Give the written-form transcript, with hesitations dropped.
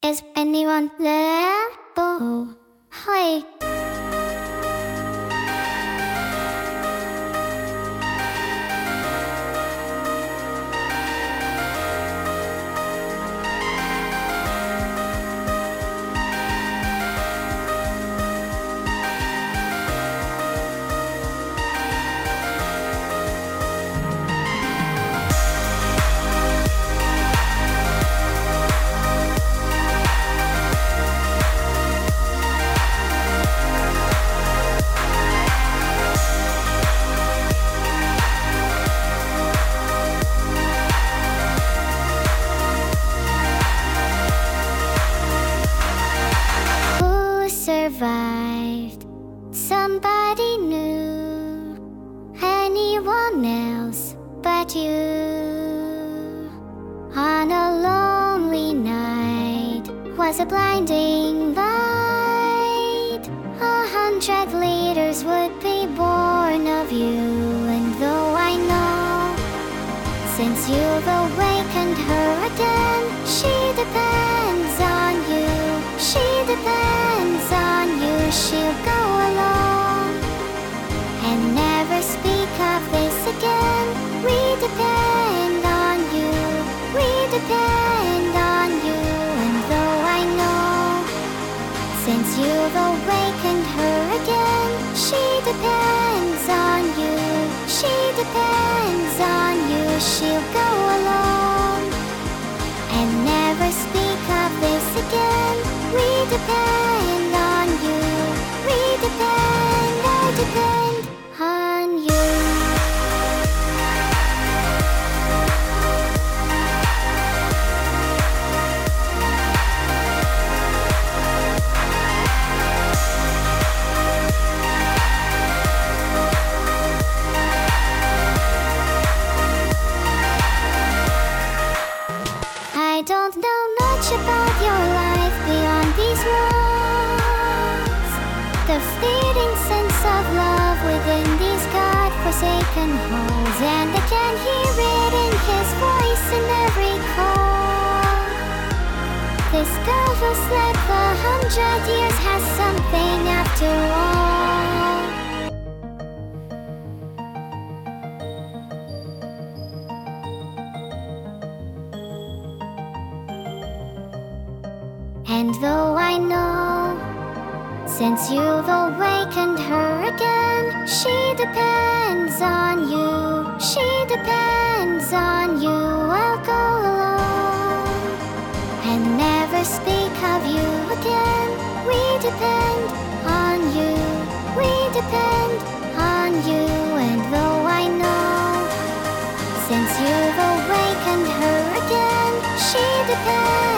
Is anyone there? Oh, hi. Survived? Somebody new? Anyone else but you? On a lonely night was a blinding light. 100 leaders would be born of you. And though I know, since you've awakened her again, she depends on you. She depends on you. She'll go along and never speak of this again. We depend on you. We depend on you. And though I know, since you've awakened her again, she depends on you. She depends on you. She'll go along and never speak of this again. We depend on you. We depend, I depend on you. I don't know much about your life beyond these walls. The fleeting sense of love within these God-forsaken halls, and I can hear it in his voice in every call. This girl who slept 100 years has something after all. And though I know, since you've awakened her again, she depends on you. She depends on you. I'll go along and never speak of you again. We depend on you. We depend on you. And though I know, since you've awakened her again, she depends